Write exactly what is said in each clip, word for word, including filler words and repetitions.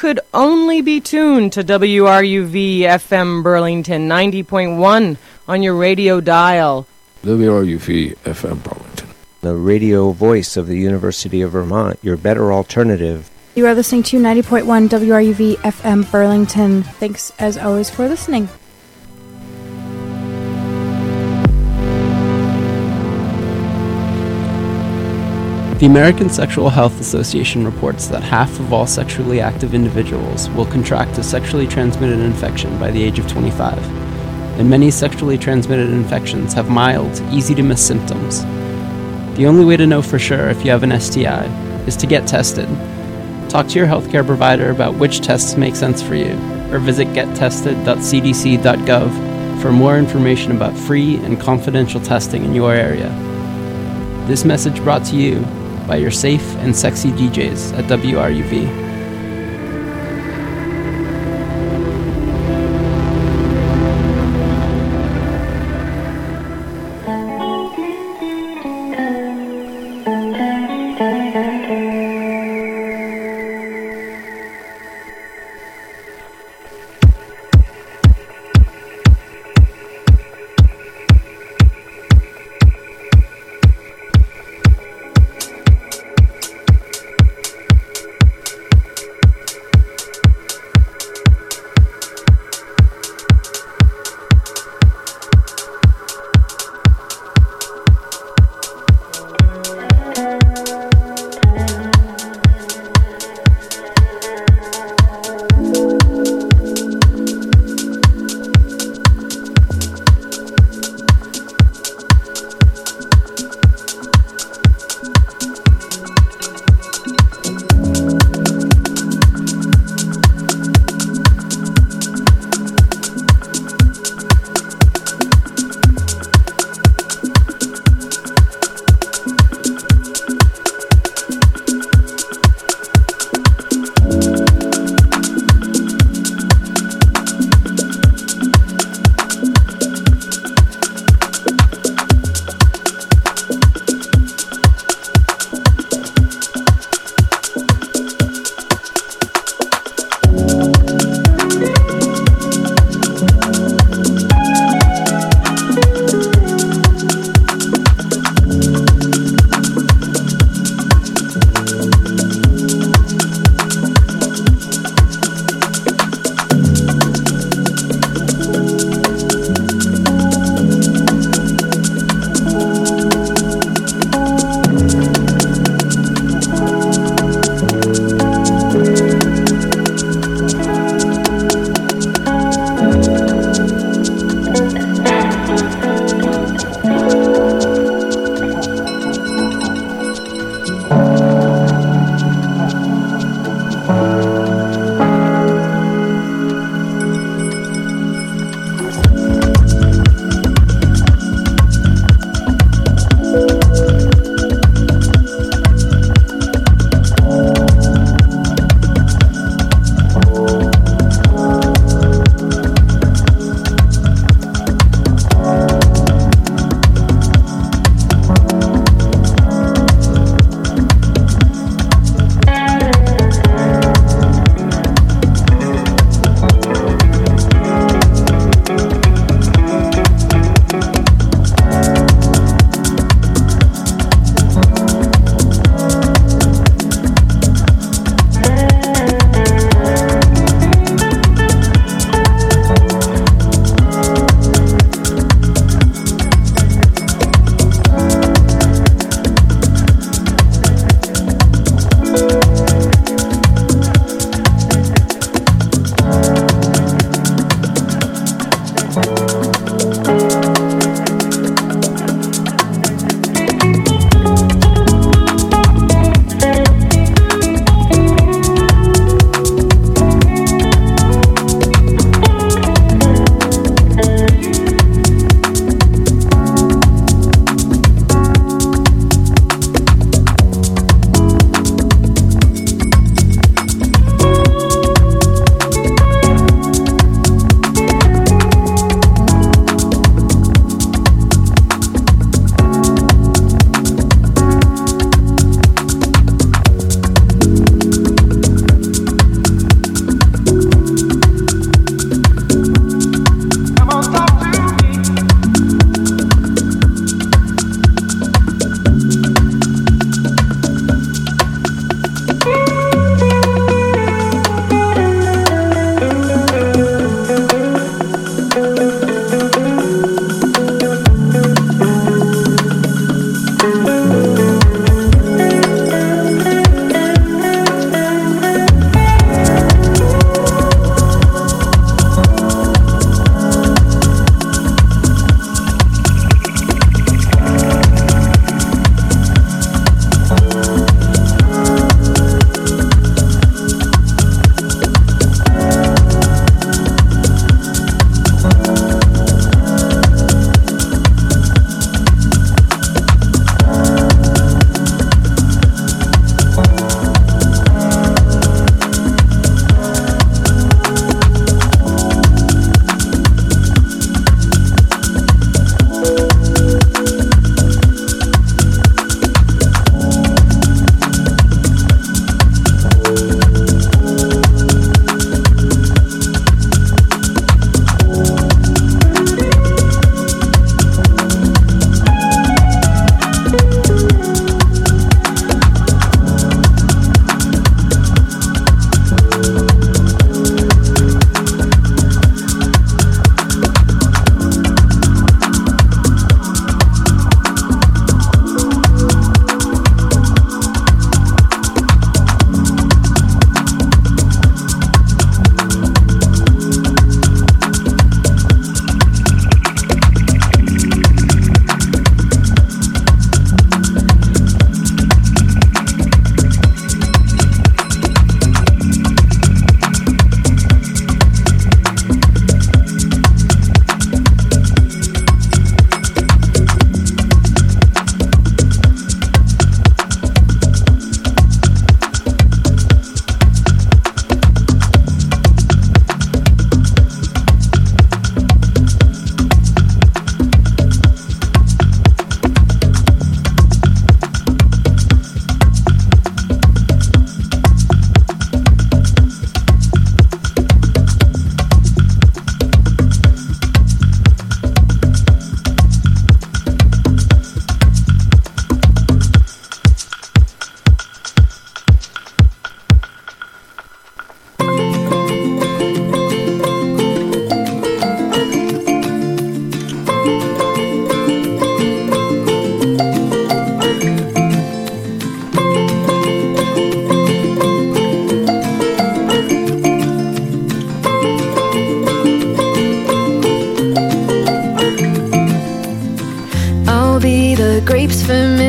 could only be tuned to W R U V F M Burlington ninety point one on your radio dial. W R U V F M Burlington, the radio voice of the University of Vermont, your better alternative. You are listening to ninety point one W R U V F M Burlington. Thanks, as always, for listening. The American Sexual Health Association reports that half of all sexually active individuals will contract a sexually transmitted infection by the age of twenty-five, and many sexually transmitted infections have mild, easy-to-miss symptoms. The only way to know for sure if you have an S T I is to get tested. Talk to your healthcare provider about which tests make sense for you, or visit get tested dot c d c dot gov for more information about free and confidential testing in your area. This message brought to you by your safe and sexy D Js at W R U V.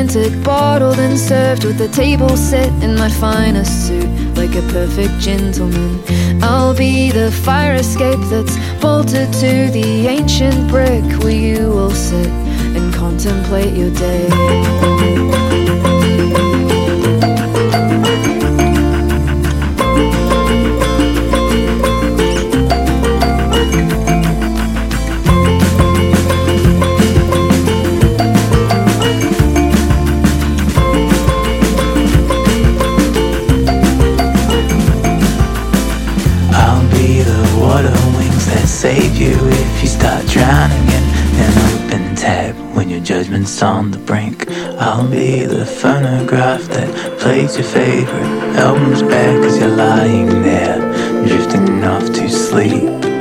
fermented, bottled and served with the table set in my finest suit, like a perfect gentleman. I'll be the fire escape that's bolted to the ancient brick where you will sit and contemplate your day. Save you if you start drowning in an open tab when your judgment's on the brink. I'll be the phonograph that plays your favorite albums back as you're lying there, drifting off to sleep.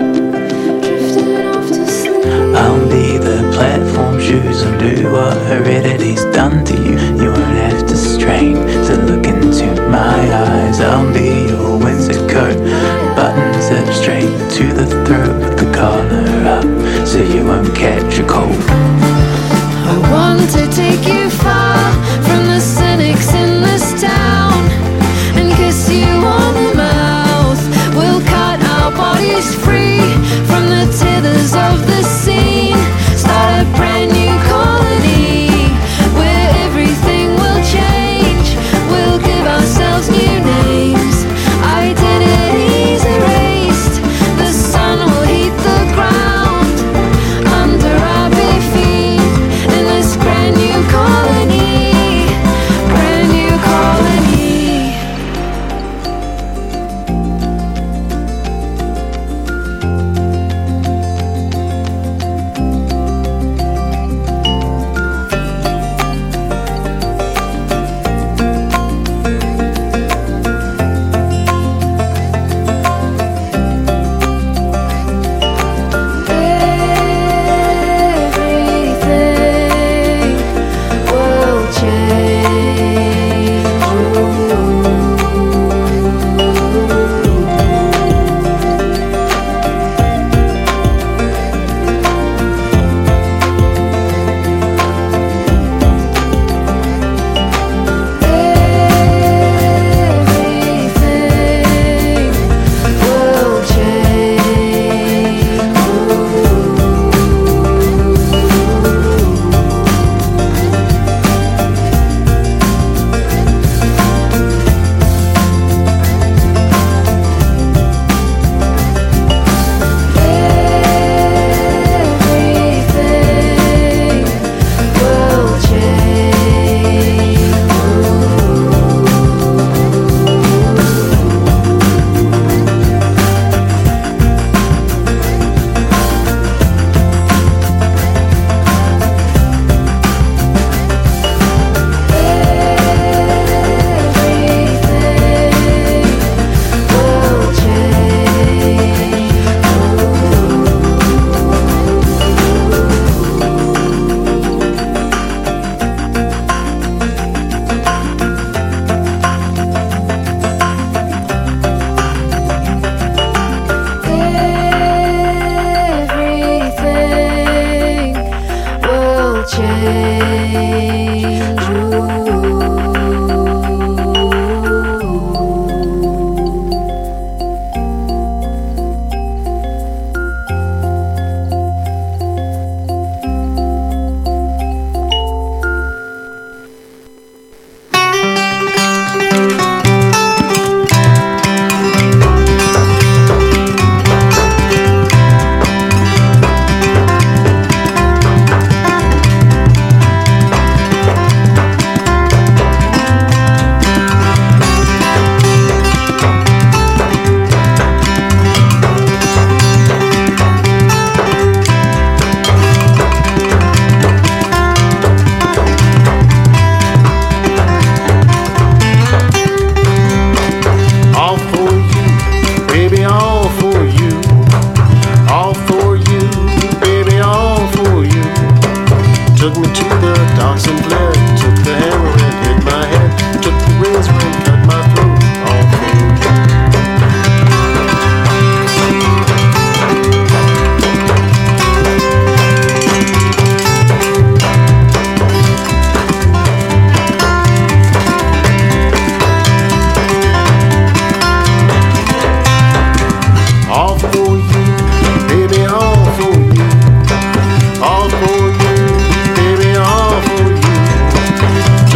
I'll be the platform shoes and do what heredity's done to you. You won't have to strain to look into my eyes. I'll be your Windsor coat, buttons up straight to the throat with the collar up, so you won't catch a cold. I want to take you far from the cynics in this town and kiss you on the mouth. We'll cut our bodies free from the tethers of the scene, start a brand new colony where every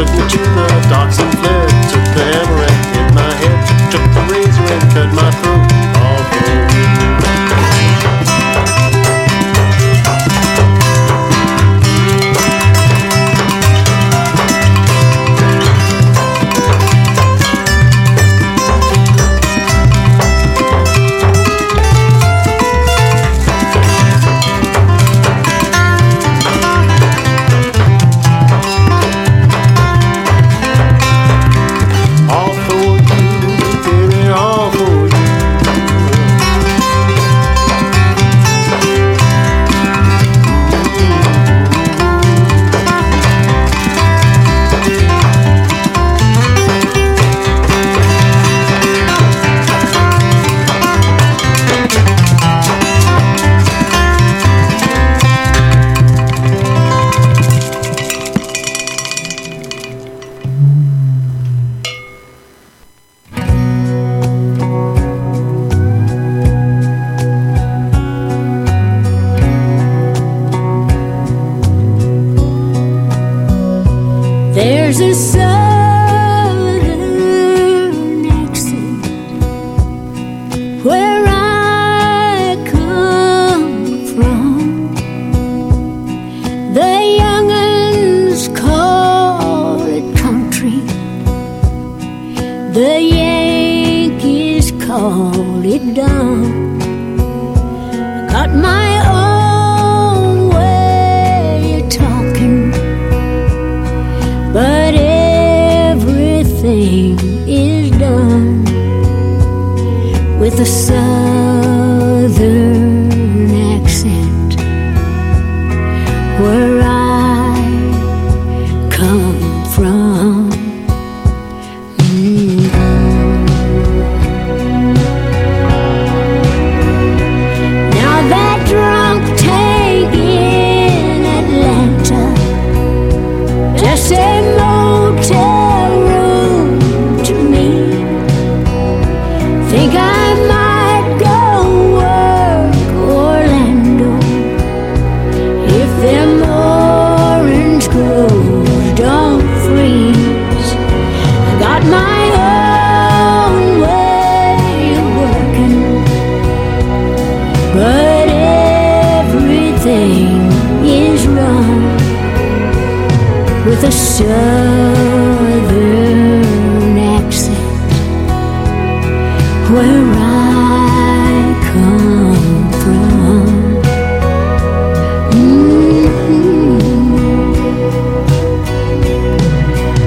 took me to the docks and fled. Took the hammer and hit my head. Took the razor and cut my throat. All for you. There's a southern accent where I come from. The young'uns call it country, the Yankees call it dumb. Got my own way of talking, but everything is done with a southern accent where I come from. Mm. Now that drunk tank in Atlanta, just a motel room to me. Think I might go work Orlando if them orange groves don't freeze.